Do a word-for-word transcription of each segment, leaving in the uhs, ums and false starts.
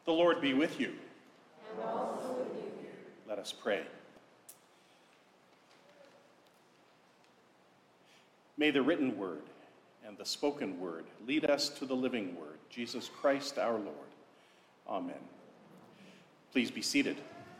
The Lord be with you. And also with you. Let us pray. May the written word and the spoken word lead us to the living word, Jesus Christ our Lord. Amen. Please be seated.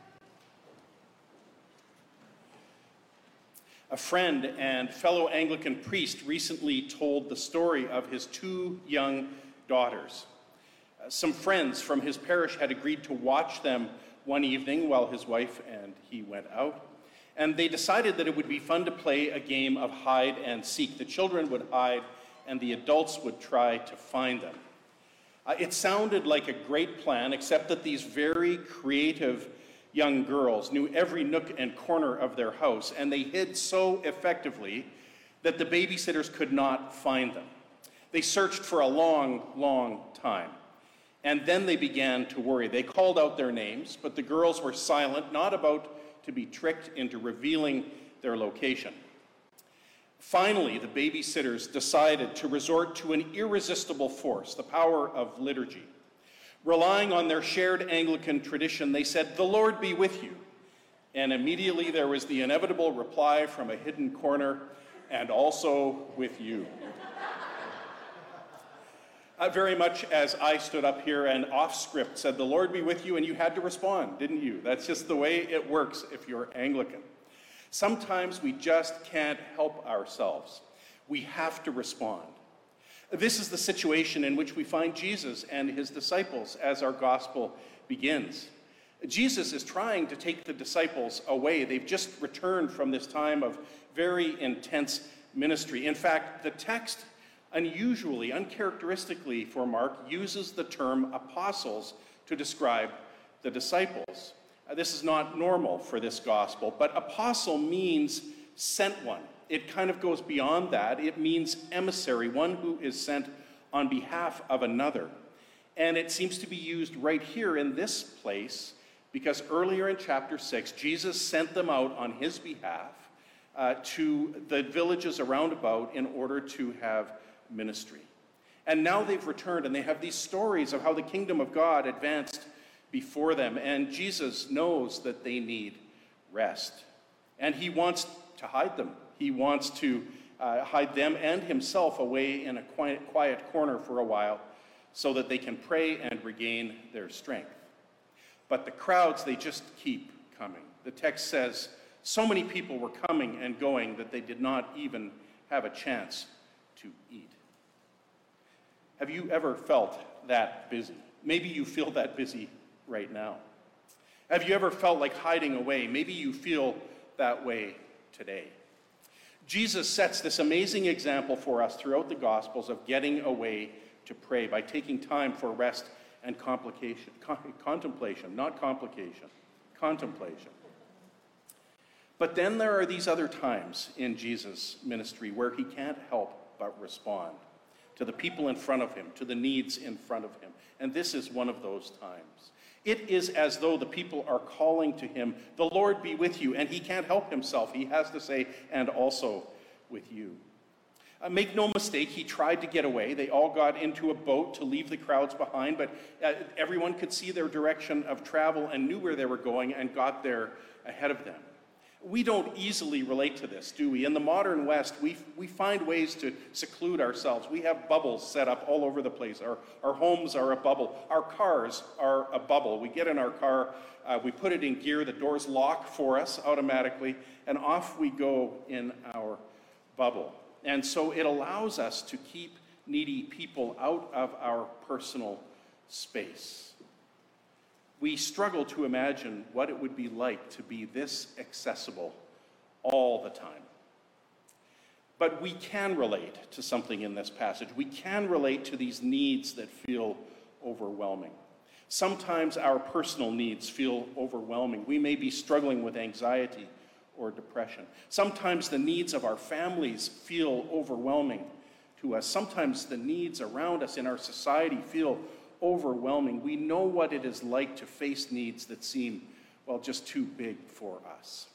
A friend and fellow Anglican priest recently told the story of his two young daughters. Uh, some friends from his parish had agreed to watch them one evening while his wife and he went out, and they decided that it would be fun to play a game of hide and seek. The children would hide, and the adults would try to find them. Uh, it sounded like a great plan, except that these very creative young girls knew every nook and corner of their house, and they hid so effectively that the babysitters could not find them. They searched for a long, long time, and then they began to worry. They called out their names, but the girls were silent, not about to be tricked into revealing their location. Finally, the babysitters decided to resort to an irresistible force, the power of liturgy. Relying on their shared Anglican tradition, they said, "The Lord be with you." And immediately there was the inevitable reply from a hidden corner, "And also with you." uh, very much as I stood up here and off script said, "The Lord be with you," and you had to respond, didn't you? That's just the way it works if you're Anglican. Sometimes we just can't help ourselves. We have to respond. This is the situation in which we find Jesus and his disciples as our gospel begins. Jesus is trying to take the disciples away. They've just returned from this time of very intense ministry. In fact, the text, unusually, uncharacteristically for Mark, uses the term apostles to describe the disciples. Uh, this is not normal for this gospel, but apostle means sent one. It kind of goes beyond that. It means emissary, one who is sent on behalf of another. And it seems to be used right here in this place because earlier in chapter six, Jesus sent them out on his behalf uh, to the villages around about in order to have ministry. And now they've returned and they have these stories of how the kingdom of God advanced before them. And Jesus knows that they need rest. And he wants to hide them. He wants to uh, hide them and himself away in a quiet, quiet corner for a while so that they can pray and regain their strength. But the crowds, they just keep coming. The text says so many people were coming and going that they did not even have a chance to eat. Have you ever felt that busy? Maybe you feel that busy right now. Have you ever felt like hiding away? Maybe you feel that way today. Jesus sets this amazing example for us throughout the Gospels of getting away to pray by taking time for rest and complication, con- contemplation, not complication, contemplation. But then there are these other times in Jesus' ministry where he can't help but respond to the people in front of him, to the needs in front of him. And this is one of those times. It is as though the people are calling to him, "The Lord be with you," and he can't help himself. He has to say, "And also with you." Uh, make no mistake, he tried to get away. They all got into a boat to leave the crowds behind, but uh, everyone could see their direction of travel and knew where they were going and got there ahead of them. We don't easily relate to this, do we? In the modern West, we we find ways to seclude ourselves. We have bubbles set up all over the place. Our, our homes are a bubble. Our cars are a bubble. We get in our car, uh, we put it in gear, the doors lock for us automatically, and off we go in our bubble. And so it allows us to keep needy people out of our personal space. We struggle to imagine what it would be like to be this accessible all the time. But we can relate to something in this passage. We can relate to these needs that feel overwhelming. Sometimes our personal needs feel overwhelming. We may be struggling with anxiety or depression. Sometimes the needs of our families feel overwhelming to us. Sometimes the needs around us in our society feel overwhelming. We know what it is like to face needs that seem, well, just too big for us.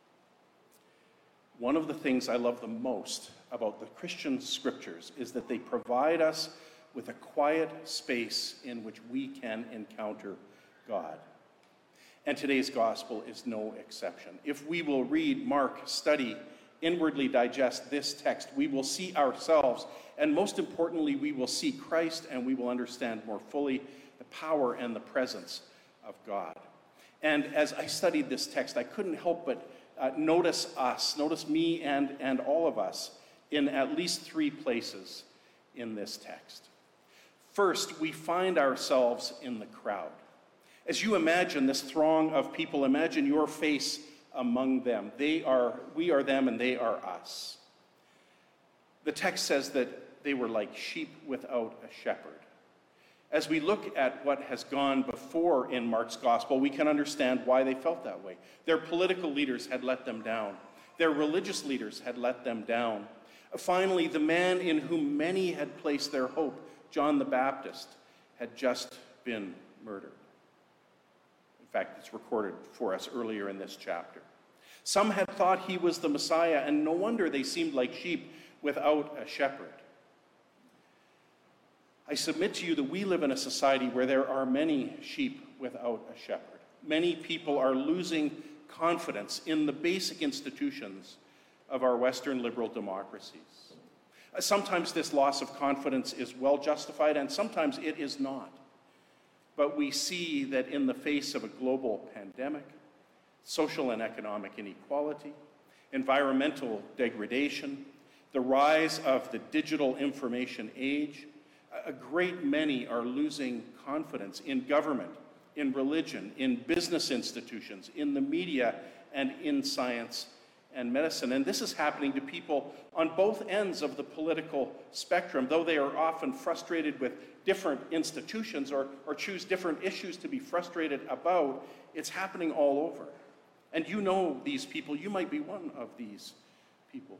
One of the things I love the most about the Christian scriptures is that they provide us with a quiet space in which we can encounter God. And today's gospel is no exception. If we will read, mark, study, inwardly digest this text, we will see ourselves, and most importantly, we will see Christ, and we will understand more fully the power and the presence of God. And as I studied this text, I couldn't help but uh, notice us, notice me and, and all of us in at least three places in this text. First, we find ourselves in the crowd. As you imagine this throng of people, imagine your face among them. They are, we are them and they are us. The text says that they were like sheep without a shepherd. As we look at what has gone before in Mark's gospel, we can understand why they felt that way. Their political leaders had let them down. Their religious leaders had let them down. Finally, the man in whom many had placed their hope, John the Baptist, had just been murdered. In fact, it's recorded for us earlier in this chapter. Some had thought he was the Messiah, and no wonder they seemed like sheep without a shepherd. I submit to you that we live in a society where there are many sheep without a shepherd. Many people are losing confidence in the basic institutions of our Western liberal democracies. Sometimes this loss of confidence is well justified, and sometimes it is not. But we see that in the face of a global pandemic, social and economic inequality, environmental degradation, the rise of the digital information age, a great many are losing confidence in government, in religion, in business institutions, in the media, and in science and medicine. And this is happening to people on both ends of the political spectrum, though they are often frustrated with different institutions or, or choose different issues to be frustrated about. It's happening all over. And you know these people. You might be one of these people.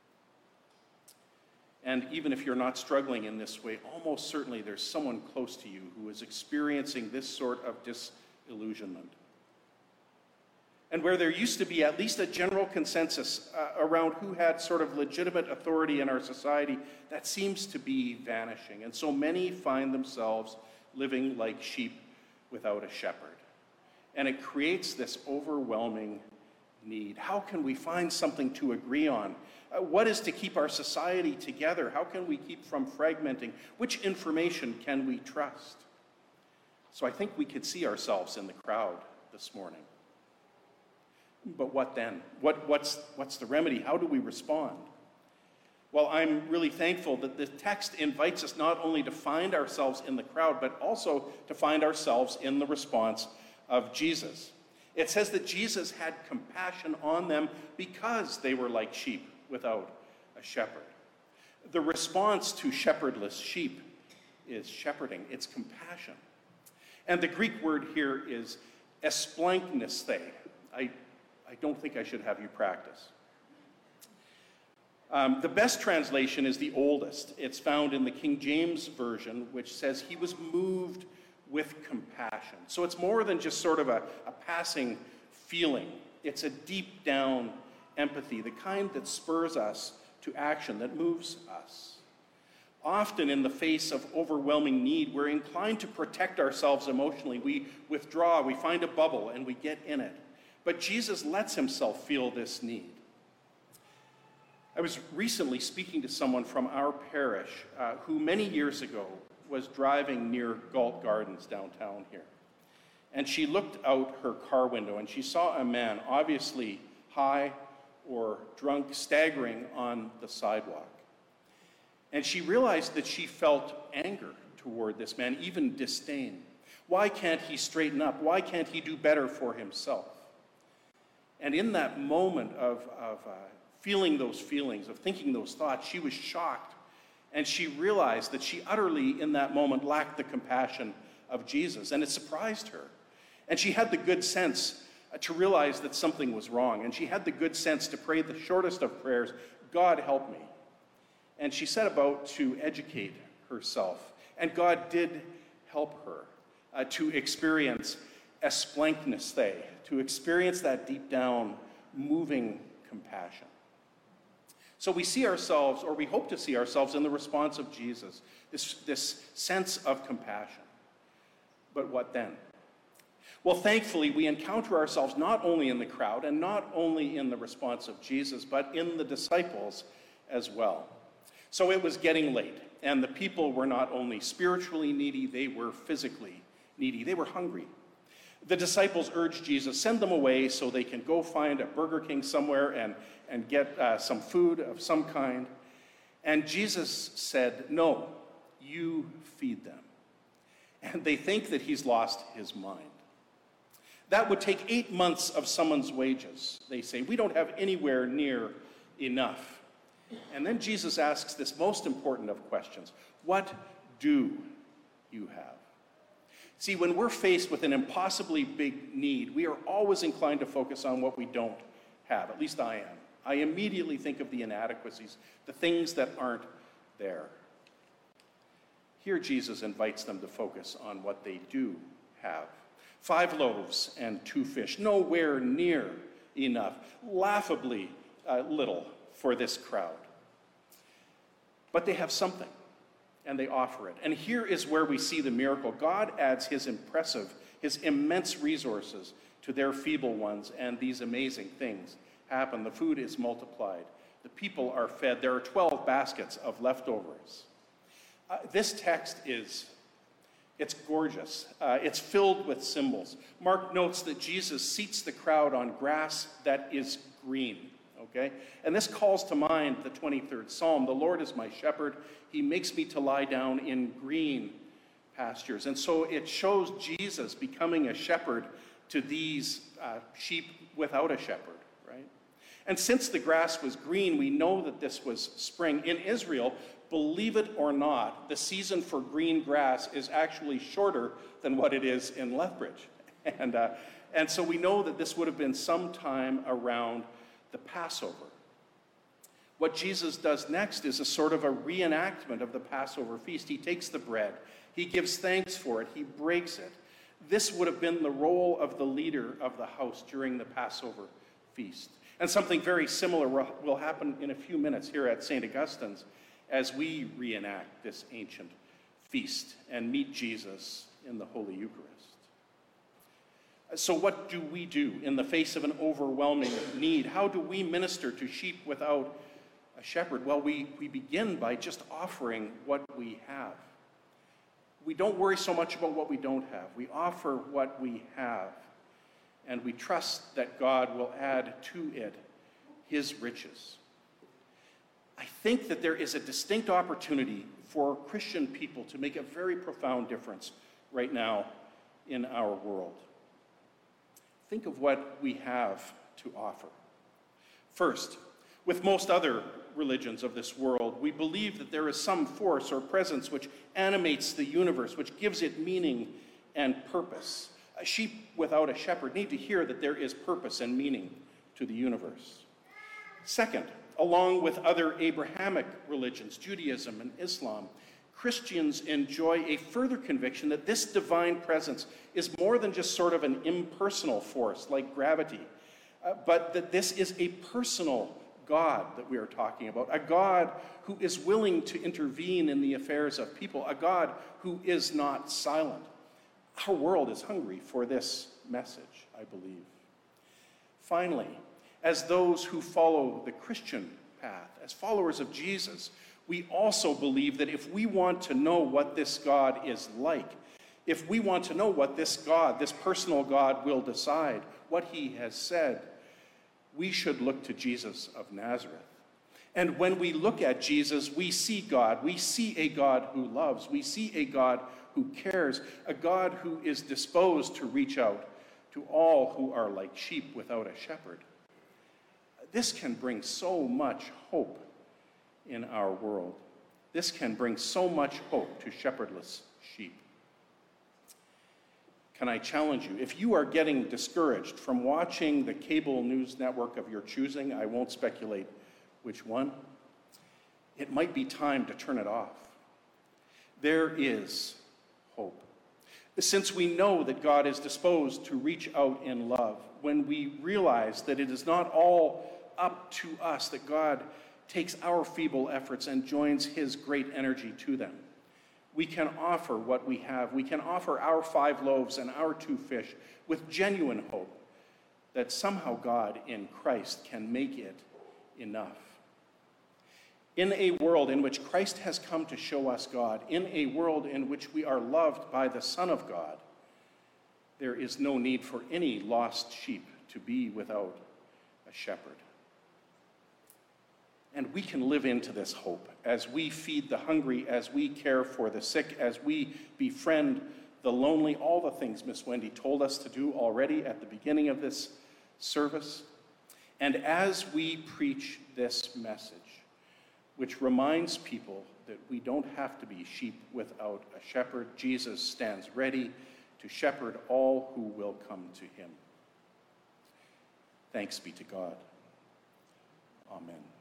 And even if you're not struggling in this way, almost certainly there's someone close to you who is experiencing this sort of disillusionment. And where there used to be at least a general consensus uh, around who had sort of legitimate authority in our society, that seems to be vanishing. And so many find themselves living like sheep without a shepherd. And it creates this overwhelming need. How can we find something to agree on? Uh, what is to keep our society together? How can we keep from fragmenting? Which information can we trust? So I think we could see ourselves in the crowd this morning. But what then? What, what's, what's the remedy? How do we respond? Well, I'm really thankful that the text invites us not only to find ourselves in the crowd, but also to find ourselves in the response of Jesus. It says that Jesus had compassion on them because they were like sheep without a shepherd. The response to shepherdless sheep is shepherding. It's compassion. And the Greek word here is esplanknisthe. I I don't think I should have you practice. Um, the best translation is the oldest. It's found in the King James Version, which says he was moved with compassion. So it's more than just sort of a, a passing feeling. It's a deep down empathy, the kind that spurs us to action, that moves us. Often in the face of overwhelming need, we're inclined to protect ourselves emotionally. We withdraw, we find a bubble, and we get in it. But Jesus lets himself feel this need. I was recently speaking to someone from our parish uh, who many years ago was driving near Galt Gardens downtown here. And she looked out her car window and she saw a man, obviously high or drunk, staggering on the sidewalk. And she realized that she felt anger toward this man, even disdain. Why can't he straighten up? Why can't he do better for himself? And in that moment of, of uh, feeling those feelings, of thinking those thoughts, she was shocked. And she realized that she utterly, in that moment, lacked the compassion of Jesus. And it surprised her. And she had the good sense uh, to realize that something was wrong. And she had the good sense to pray the shortest of prayers, God help me. And she set about to educate herself. And God did help her uh, to experience esplanknisthe, to experience that deep down, moving compassion. So we see ourselves, or we hope to see ourselves, in the response of Jesus, this, this sense of compassion. But what then? Well, thankfully, we encounter ourselves not only in the crowd and not only in the response of Jesus, but in the disciples as well. So it was getting late, and the people were not only spiritually needy, they were physically needy. They were hungry. The disciples urged Jesus, send them away so they can go find a Burger King somewhere and, and get uh, some food of some kind. And Jesus said, no, you feed them. And they think that he's lost his mind. That would take eight months of someone's wages. They say, we don't have anywhere near enough. And then Jesus asks this most important of questions. What do you have? See, when we're faced with an impossibly big need, we are always inclined to focus on what we don't have. At least I am. I immediately think of the inadequacies, the things that aren't there. Here, Jesus invites them to focus on what they do have. Five loaves and two fish, nowhere near enough, laughably uh, little for this crowd. But they have something, and they offer it. And here is where we see the miracle. God adds his impressive, his immense resources to their feeble ones, and these amazing things happen. The food is multiplied. The people are fed. There are twelve baskets of leftovers. Uh, this text is, it's gorgeous. Uh, it's filled with symbols. Mark notes that Jesus seats the crowd on grass that is green. Okay? And this calls to mind the twenty-third Psalm. The Lord is my shepherd. He makes me to lie down in green pastures. And so it shows Jesus becoming a shepherd to these uh, sheep without a shepherd, right? And since the grass was green, we know that this was spring. In Israel, believe it or not, the season for green grass is actually shorter than what it is in Lethbridge. And, uh, and so we know that this would have been sometime around the Passover. What Jesus does next is a sort of a reenactment of the Passover feast. He takes the bread, he gives thanks for it, he breaks it. This would have been the role of the leader of the house during the Passover feast. And something very similar will happen in a few minutes here at Saint Augustine's as we reenact this ancient feast and meet Jesus in the Holy Eucharist. So what do we do in the face of an overwhelming need? How do we minister to sheep without a shepherd? Well, we, we begin by just offering what we have. We don't worry so much about what we don't have. We offer what we have, and we trust that God will add to it his riches. I think that there is a distinct opportunity for Christian people to make a very profound difference right now in our world. Think of what we have to offer. First, with most other religions of this world, we believe that there is some force or presence which animates the universe, which gives it meaning and purpose. A sheep without a shepherd need to hear that there is purpose and meaning to the universe. Second, along with other Abrahamic religions, Judaism and Islam, Christians enjoy a further conviction that this divine presence is more than just sort of an impersonal force like gravity, uh, but that this is a personal God that we are talking about, a God who is willing to intervene in the affairs of people, a God who is not silent. Our world is hungry for this message, I believe. Finally, as those who follow the Christian path, as followers of Jesus, we also believe that if we want to know what this God is like, if we want to know what this God, this personal God, will decide, what he has said, we should look to Jesus of Nazareth. And when we look at Jesus, we see God. We see a God who loves. We see a God who cares, a God who is disposed to reach out to all who are like sheep without a shepherd. This can bring so much hope in our world. This can bring so much hope to shepherdless sheep. Can I challenge you? If you are getting discouraged from watching the cable news network of your choosing, I won't speculate which one, it might be time to turn it off. There is hope. Since we know that God is disposed to reach out in love, when we realize that it is not all up to us, that God takes our feeble efforts and joins his great energy to them. We can offer what we have. We can offer our five loaves and our two fish with genuine hope that somehow God in Christ can make it enough. In a world in which Christ has come to show us God, in a world in which we are loved by the Son of God, there is no need for any lost sheep to be without a shepherd. And we can live into this hope as we feed the hungry, as we care for the sick, as we befriend the lonely, all the things Miss Wendy told us to do already at the beginning of this service. And as we preach this message, which reminds people that we don't have to be sheep without a shepherd, Jesus stands ready to shepherd all who will come to him. Thanks be to God. Amen.